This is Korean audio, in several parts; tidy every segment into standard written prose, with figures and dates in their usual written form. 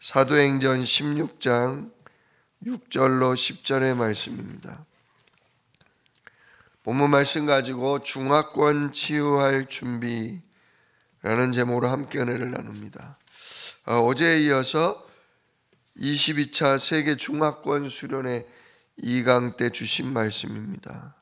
사도행전 16장 6절로 10절의 말씀입니다. 본문 말씀 가지고 중화권 치유할 준비라는 제목으로 함께 은혜를 나눕니다. 어제에 이어서 22차 세계 중화권 수련회 2강 때 주신 말씀입니다.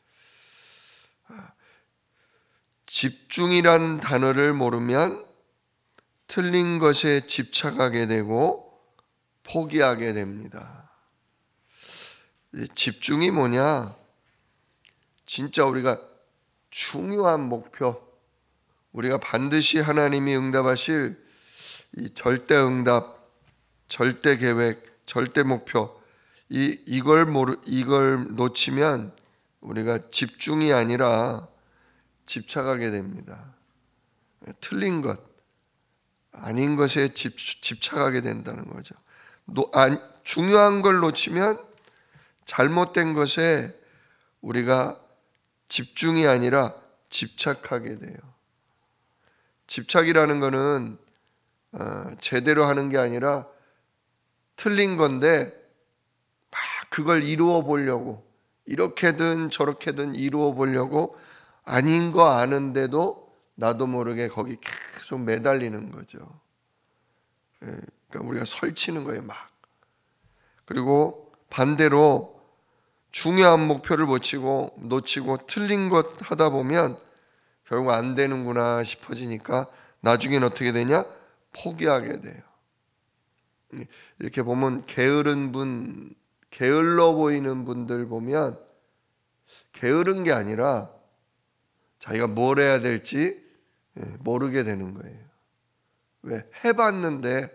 집중이란 단어를 모르면 틀린 것에 집착하게 되고 포기하게 됩니다. 집중이 뭐냐? 진짜 우리가 중요한 목표, 우리가 반드시 하나님이 응답하실 이 절대 응답, 절대 계획, 절대 목표, 이걸 놓치면 우리가 집중이 아니라 집착하게 됩니다. 틀린 것, 아닌 것에 집착하게 된다는 거죠. 중요한 걸 놓치면 잘못된 것에 우리가 집중이 아니라 집착하게 돼요. 집착이라는 것은 제대로 하는 게 아니라 틀린 건데 막 그걸 이루어 보려고, 이렇게든 저렇게든 이루어 보려고 아닌 거 아는데도 나도 모르게 거기 계속 매달리는 거죠. 그러니까 우리가 설치는 거예요, 막. 그리고 반대로 중요한 목표를 놓치고 틀린 것 하다 보면 결국 안 되는구나 싶어지니까 나중엔 어떻게 되냐? 포기하게 돼요. 이렇게 보면 게을러 보이는 분들 보면 게으른 게 아니라 자기가 뭘 해야 될지 모르게 되는 거예요. 왜? 해봤는데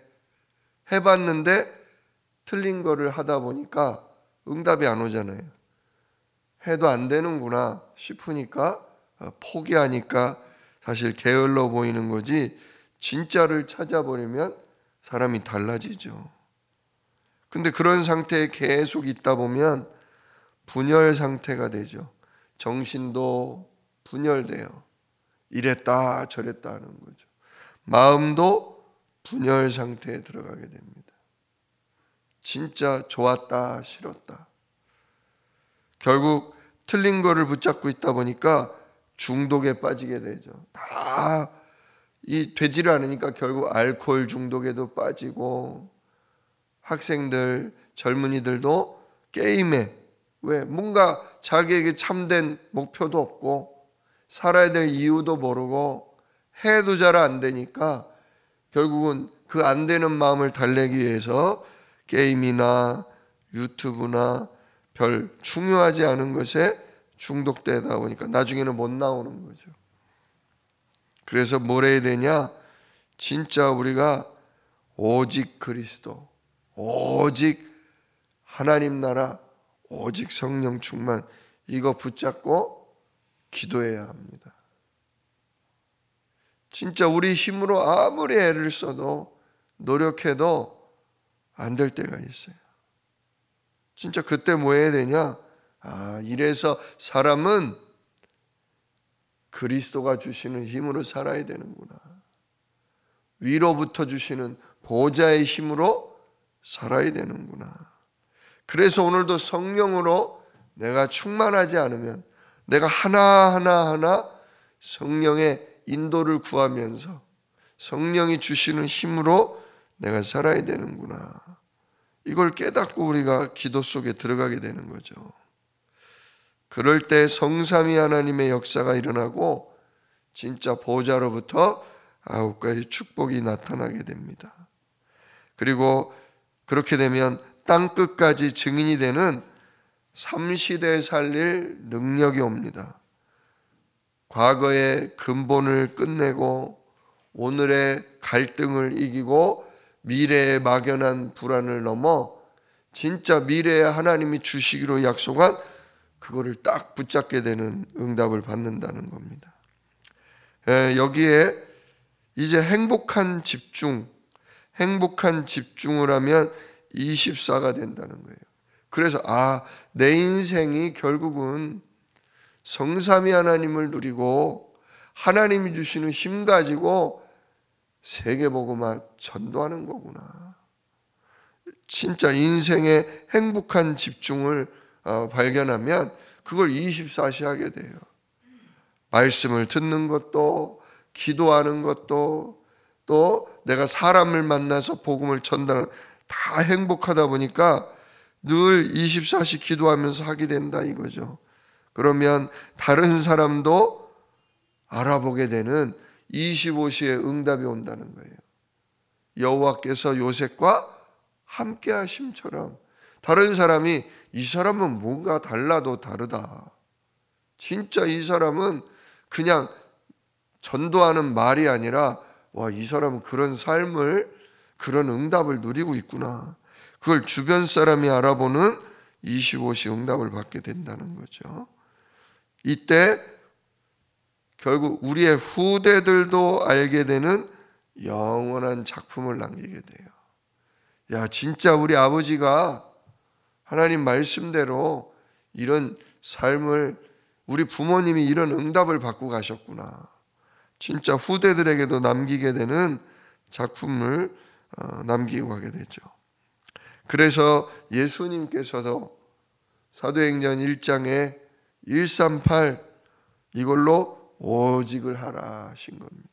틀린 거를 하다 보니까 응답이 안 오잖아요. 해도 안 되는구나 싶으니까 포기하니까 사실 게을러 보이는 거지, 진짜를 찾아버리면 사람이 달라지죠. 근데 그런 상태에 계속 있다 보면 분열 상태가 되죠. 정신도 분열돼요. 이랬다 저랬다 하는 거죠. 마음도 분열 상태에 들어가게 됩니다. 진짜 좋았다 싫었다. 결국 틀린 거를 붙잡고 있다 보니까 중독에 빠지게 되죠. 다 되지를 않으니까 결국 알코올 중독에도 빠지고, 학생들, 젊은이들도 게임에, 왜? 뭔가 자기에게 참된 목표도 없고 살아야 될 이유도 모르고 해도 잘 안 되니까 결국은 그 안 되는 마음을 달래기 위해서 게임이나 유튜브나 별 중요하지 않은 것에 중독되다 보니까 나중에는 못 나오는 거죠. 그래서 뭘 해야 되냐? 진짜 우리가 오직 그리스도, 오직 하나님 나라, 오직 성령 충만, 이거 붙잡고 기도해야 합니다. 진짜 우리 힘으로 아무리 애를 써도 노력해도 안 될 때가 있어요. 진짜 그때 뭐 해야 되냐? 이래서 사람은 그리스도가 주시는 힘으로 살아야 되는구나. 위로부터 주시는 보좌의 힘으로 살아야 되는구나. 그래서 오늘도 성령으로 내가 충만하지 않으면 내가 하나하나 성령의 인도를 구하면서 성령이 주시는 힘으로 내가 살아야 되는구나. 이걸 깨닫고 우리가 기도 속에 들어가게 되는 거죠. 그럴 때 성삼위 하나님의 역사가 일어나고 진짜 보좌로부터 9가지 축복이 나타나게 됩니다. 그리고 그렇게 되면 땅끝까지 증인이 되는 3시대 살릴 능력이 옵니다. 과거의 근본을 끝내고 오늘의 갈등을 이기고 미래의 막연한 불안을 넘어 진짜 미래에 하나님이 주시기로 약속한 그거를 딱 붙잡게 되는 응답을 받는다는 겁니다. 여기에 이제 행복한 집중을 하면 24가 된다는 거예요. 그래서 내 인생이 결국은 성삼위 하나님을 누리고 하나님이 주시는 힘 가지고 세계복음화 전도하는 거구나. 진짜 인생의 행복한 집중을 발견하면 그걸 24시 하게 돼요. 말씀을 듣는 것도, 기도하는 것도, 또 내가 사람을 만나서 복음을 전달하는, 다 행복하다 보니까 늘 24시 기도하면서 하게 된다 이거죠. 그러면 다른 사람도 알아보게 되는 25시의 응답이 온다는 거예요. 여호와께서 요셉과 함께 하심처럼 다른 사람이 이 사람은 뭔가 달라도 다르다. 진짜 이 사람은 그냥 전도하는 말이 아니라 와, 이 사람은 그런 삶을, 그런 응답을 누리고 있구나. 그걸 주변 사람이 알아보는 25시 응답을 받게 된다는 거죠. 이때 결국 우리의 후대들도 알게 되는 영원한 작품을 남기게 돼요. 야, 진짜 우리 아버지가 하나님 말씀대로 이런 삶을, 우리 부모님이 이런 응답을 받고 가셨구나. 진짜 후대들에게도 남기게 되는 작품을 남기고 가게 되죠. 그래서 예수님께서도 사도행전 1장에 138 이걸로 오직을 하라 하신 겁니다.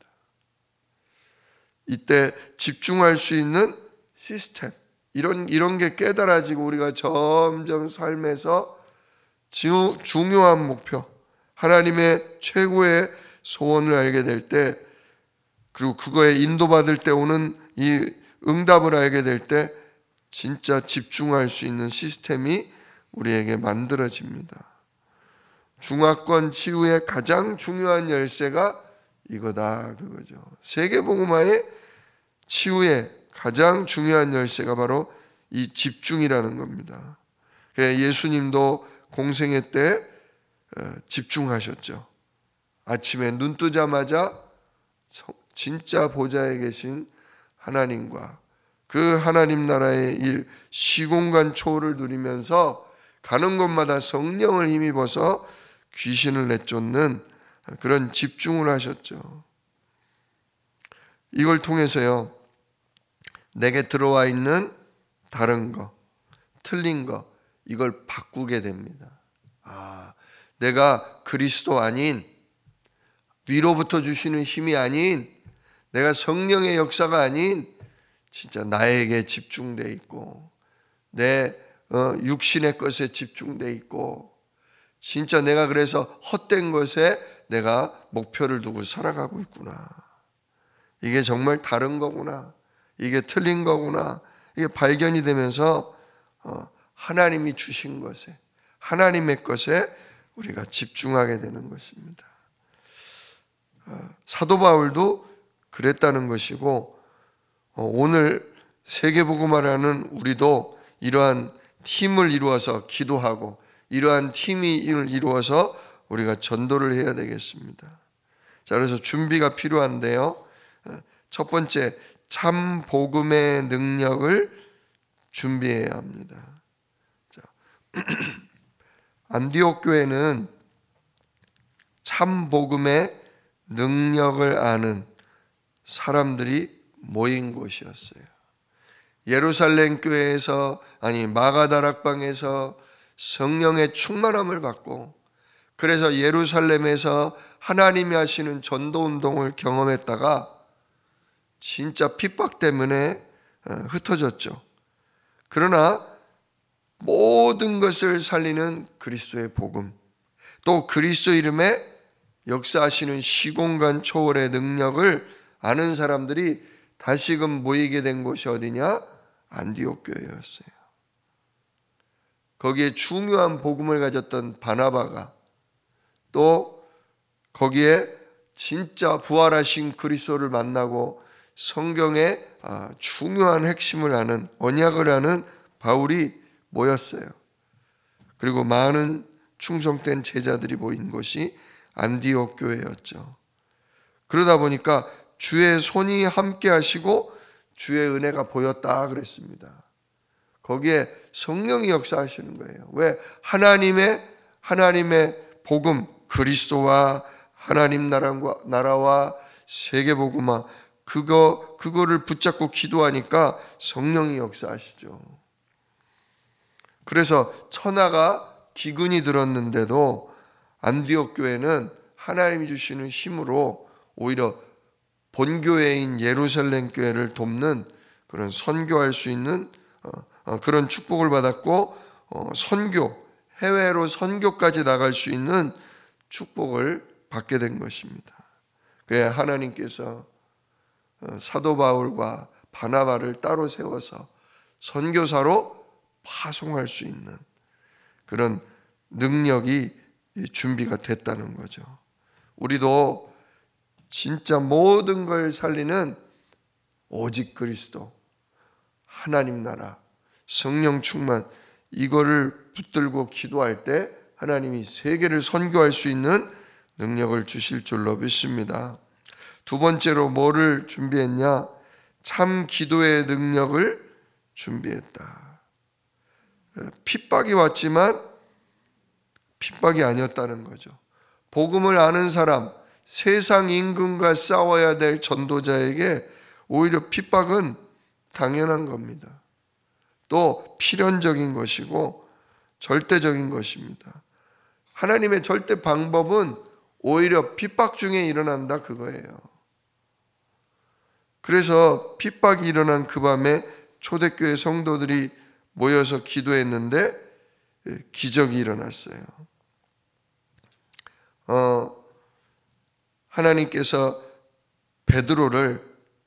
이때 집중할 수 있는 시스템, 이런 게 깨달아지고 우리가 점점 삶에서 중요한 목표, 하나님의 최고의 소원을 알게 될 때, 그리고 그거에 인도받을 때 오는 이 응답을 알게 될 때 진짜 집중할 수 있는 시스템이 우리에게 만들어집니다. 중화권 치유의 가장 중요한 열쇠가 이거다, 그거죠. 세계복음화의 치유의 가장 중요한 열쇠가 바로 이 집중이라는 겁니다. 예수님도 공생애 때 집중하셨죠. 아침에 눈 뜨자마자 진짜 보좌에 계신 하나님과 그 하나님 나라의 일, 시공간 초월을 누리면서 가는 곳마다 성령을 힘입어서 귀신을 내쫓는 그런 집중을 하셨죠. 이걸 통해서요, 내게 들어와 있는 다른 거, 틀린 거, 이걸 바꾸게 됩니다. 내가 그리스도 아닌, 위로부터 주시는 힘이 아닌, 내가 성령의 역사가 아닌 진짜 나에게 집중돼 있고 내 육신의 것에 집중돼 있고 진짜 내가 그래서 헛된 것에 내가 목표를 두고 살아가고 있구나. 이게 정말 다른 거구나. 이게 틀린 거구나. 이게 발견이 되면서 하나님이 주신 것에, 하나님의 것에 우리가 집중하게 되는 것입니다. 사도 바울도 그랬다는 것이고, 오늘 세계복음화라는 우리도 이러한 팀을 이루어서 기도하고 이러한 팀이 이루어서 우리가 전도를 해야 되겠습니다. 자, 그래서 준비가 필요한데요. 첫 번째, 참 복음의 능력을 준비해야 합니다. 자, 안디옥 교회는 참 복음의 능력을 아는 사람들이 모인 곳이었어요. 예루살렘 교회에서, 아니 마가다락방에서 성령의 충만함을 받고, 그래서 예루살렘에서 하나님이 하시는 전도운동을 경험했다가 진짜 핍박 때문에 흩어졌죠. 그러나 모든 것을 살리는 그리스도의 복음, 또 그리스도 이름에 역사하시는 시공간 초월의 능력을 아는 사람들이 다시금 모이게 된 곳이 어디냐? 안디옥 교회였어요. 거기에 중요한 복음을 가졌던 바나바가, 또 거기에 진짜 부활하신 그리스도를 만나고 성경의 중요한 핵심을 아는, 언약을 아는 바울이 모였어요. 그리고 많은 충성된 제자들이 모인 곳이 안디옥 교회였죠. 그러다 보니까 주의 손이 함께 하시고 주의 은혜가 보였다 그랬습니다. 거기에 성령이 역사하시는 거예요. 왜? 하나님의 복음, 그리스도와 하나님 나라와 세계복음화, 그거를 붙잡고 기도하니까 성령이 역사하시죠. 그래서 천하가 기근이 들었는데도 안디옥 교회는 하나님이 주시는 힘으로 오히려 본교회인 예루살렘 교회를 돕는 그런 선교할 수 있는 그런 축복을 받았고, 해외로 선교까지 나갈 수 있는 축복을 받게 된 것입니다. 그래 하나님께서 사도 바울과 바나바를 따로 세워서 선교사로 파송할 수 있는 그런 능력이 준비가 됐다는 거죠. 우리도 진짜 모든 걸 살리는 오직 그리스도, 하나님 나라, 성령 충만, 이거를 붙들고 기도할 때 하나님이 세계를 선교할 수 있는 능력을 주실 줄로 믿습니다. 두 번째로 뭐를 준비했냐? 참 기도의 능력을 준비했다. 핍박이 왔지만 핍박이 아니었다는 거죠. 복음을 아는 사람, 세상 임금과 싸워야 될 전도자에게 오히려 핍박은 당연한 겁니다. 또 필연적인 것이고 절대적인 것입니다. 하나님의 절대 방법은 오히려 핍박 중에 일어난다, 그거예요. 그래서 핍박이 일어난 그 밤에 초대교회 성도들이 모여서 기도했는데 기적이 일어났어요. 하나님께서 베드로를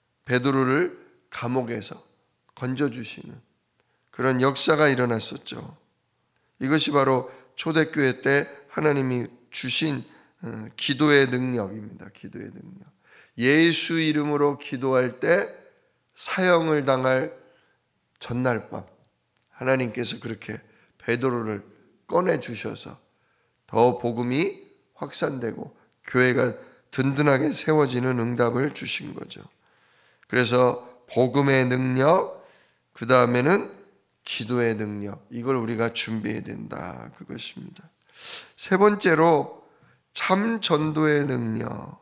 감옥에서 건져주시는 그런 역사가 일어났었죠. 이것이 바로 초대교회 때 하나님이 주신 기도의 능력입니다. 기도의 능력. 예수 이름으로 기도할 때 사형을 당할 전날 밤 하나님께서 그렇게 베드로를 꺼내 주셔서 더 복음이 확산되고 교회가 든든하게 세워지는 응답을 주신 거죠. 그래서 복음의 능력, 그 다음에는 기도의 능력, 이걸 우리가 준비해야 된다, 그것입니다. 세 번째로 참 전도의 능력,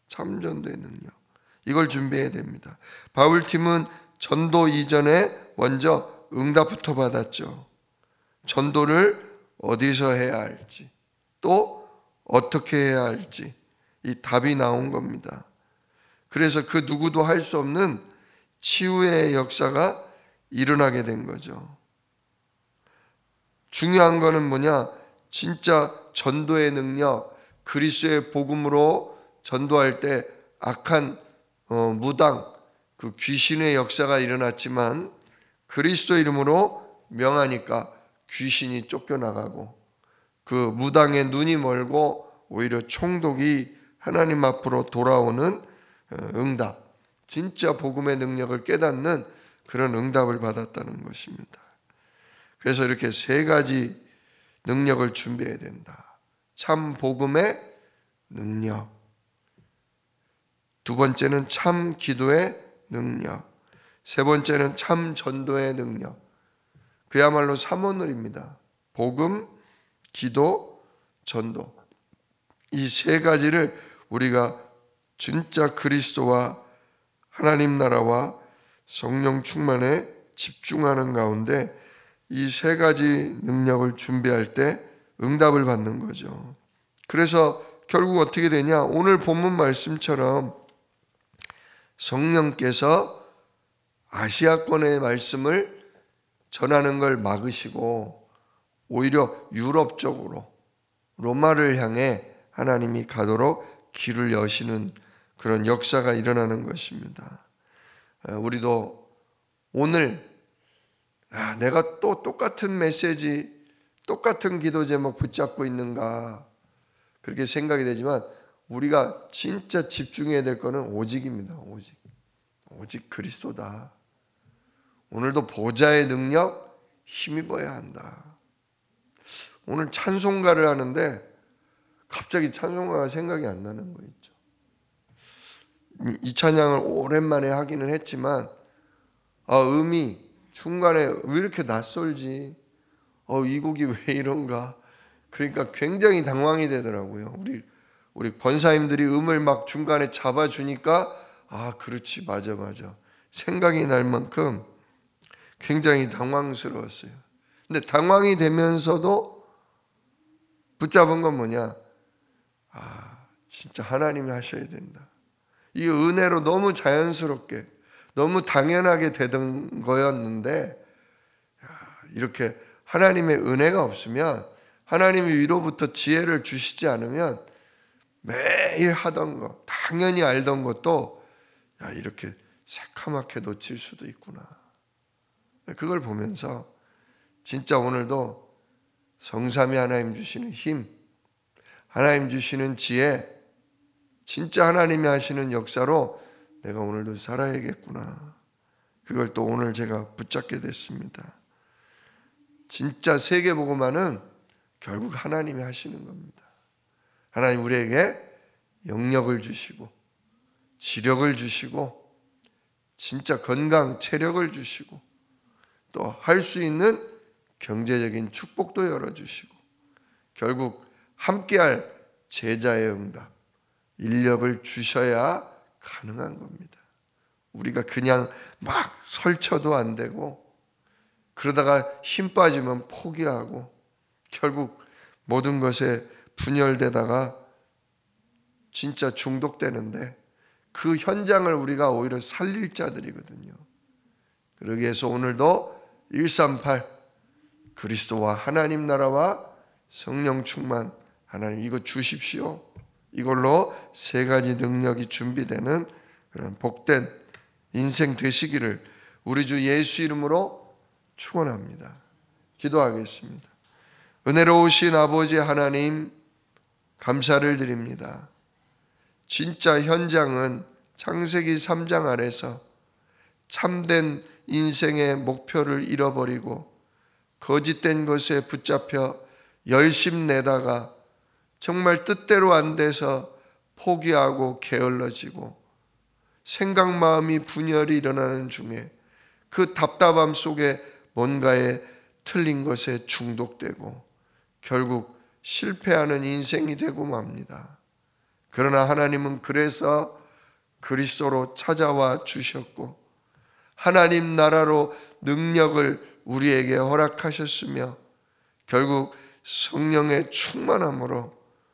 이걸 준비해야 됩니다. 바울팀은 전도 이전에 먼저 응답부터 받았죠. 전도를 어디서 해야 할지, 또 어떻게 해야 할지 이 답이 나온 겁니다. 그래서 그 누구도 할 수 없는 치유의 역사가 일어나게 된 거죠. 중요한 거는 뭐냐? 진짜 전도의 능력, 그리스도의 복음으로 전도할 때 악한 무당, 그 귀신의 역사가 일어났지만 그리스도 이름으로 명하니까 귀신이 쫓겨나가고 그 무당의 눈이 멀고 오히려 총독이 하나님 앞으로 돌아오는 응답, 진짜 복음의 능력을 깨닫는 그런 응답을 받았다는 것입니다. 그래서 이렇게 세 가지 능력을 준비해야 된다. 참 복음의 능력, 두 번째는 참 기도의 능력, 세 번째는 참 전도의 능력. 그야말로 삼원을입니다. 복음, 기도, 전도. 이 세 가지를 우리가 진짜 그리스도와 하나님 나라와 성령 충만에 집중하는 가운데 이 세 가지 능력을 준비할 때 응답을 받는 거죠. 그래서 결국 어떻게 되냐? 오늘 본문 말씀처럼 성령께서 아시아권의 말씀을 전하는 걸 막으시고 오히려 유럽 쪽으로 로마를 향해 하나님이 가도록 길을 여시는 그런 역사가 일어나는 것입니다. 우리도 오늘 내가 또 똑같은 메시지, 똑같은 기도 제목 붙잡고 있는가 그렇게 생각이 되지만 우리가 진짜 집중해야 될 거는 오직입니다. 오직 그리스도다. 오늘도 보좌의 능력 힘입어야 한다. 오늘 찬송가를 하는데 갑자기 찬송가가 생각이 안 나는 거 있죠. 이 찬양을 오랜만에 하기는 했지만 음이 중간에 왜 이렇게 낯설지? 이 곡이 왜 이런가? 그러니까 굉장히 당황이 되더라고요. 우리 권사님들이 음을 막 중간에 잡아주니까 그렇지, 맞아. 생각이 날 만큼 굉장히 당황스러웠어요. 근데 당황이 되면서도 붙잡은 건 뭐냐? 진짜 하나님이 하셔야 된다. 이 은혜로 너무 자연스럽게, 너무 당연하게 되던 거였는데, 이렇게 하나님의 은혜가 없으면, 하나님이 위로부터 지혜를 주시지 않으면 매일 하던 거, 당연히 알던 것도 이렇게 새카맣게 놓칠 수도 있구나. 그걸 보면서 진짜 오늘도 성삼위 하나님 주시는 힘, 하나님 주시는 지혜, 진짜 하나님이 하시는 역사로 내가 오늘도 살아야겠구나. 그걸 또 오늘 제가 붙잡게 됐습니다. 진짜 세계복음화는 결국 하나님이 하시는 겁니다. 하나님 우리에게 영력을 주시고 지력을 주시고 진짜 건강, 체력을 주시고 또 할 수 있는 경제적인 축복도 열어주시고 결국 함께할 제자의 응답, 인력을 주셔야 가능한 겁니다. 우리가 그냥 막 설쳐도 안 되고 그러다가 힘 빠지면 포기하고 결국 모든 것에 분열되다가 진짜 중독되는데 그 현장을 우리가 오히려 살릴 자들이거든요. 그러기 위해서 오늘도 138 그리스도와 하나님 나라와 성령 충만 하나님 이거 주십시오. 이걸로 세 가지 능력이 준비되는 그런 복된 인생 되시기를 우리 주 예수 이름으로 축원합니다. 기도하겠습니다. 은혜로우신 아버지 하나님 감사를 드립니다. 진짜 현장은 창세기 3장 아래서 참된 인생의 목표를 잃어버리고 거짓된 것에 붙잡혀 열심내다가 정말 뜻대로 안 돼서 포기하고 게을러지고 생각 마음이 분열이 일어나는 중에 그 답답함 속에 뭔가에 틀린 것에 중독되고 결국 실패하는 인생이 되고 맙니다. 그러나 하나님은 그래서 그리스도로 찾아와 주셨고 하나님 나라로 능력을 우리에게 허락하셨으며 결국 성령의 충만함으로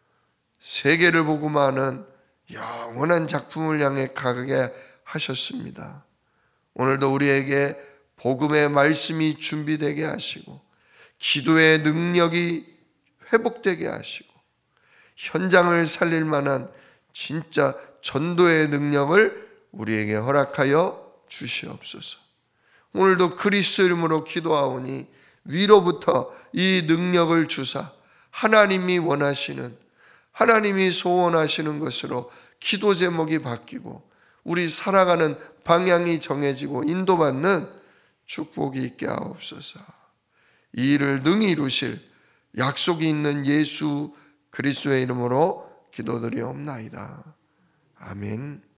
세계를 보고 많은 영원한 작품을 향해 가게 하셨습니다. 오늘도 우리에게 복음의 말씀이 준비되게 하시고 기도의 능력이 회복되게 하시고 현장을 살릴 만한 진짜 전도의 능력을 우리에게 허락하여 주시옵소서. 오늘도 그리스도 이름으로 기도하오니 위로부터 이 능력을 주사 하나님이 원하시는 하나님이 소원하시는 것으로 기도 제목이 바뀌고 우리 살아가는 방향이 정해지고 인도받는 축복이 있게 하옵소서. 이 일을 능히 이루실 약속이 있는 예수 그리스도의 이름으로 기도드리옵나이다. 아멘.